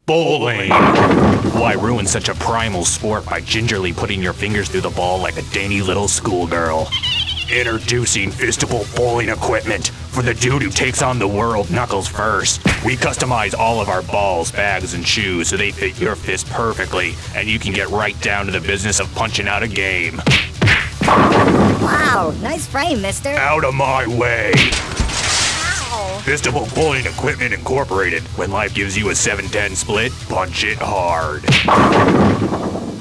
Bowling! Why ruin such a primal sport by gingerly putting your fingers through the ball like a dainty little schoolgirl? Introducing Fistable bowling equipment for the dude who takes on the world knuckles first. We customize all of our balls, bags, and shoes so they fit your fist perfectly, and you can get right down to the business of punching out a game. Wow, nice frame, mister. Out of my way! Ow. Fistable Bowling Equipment Incorporated. When life gives you a 7-10 split, punch it hard.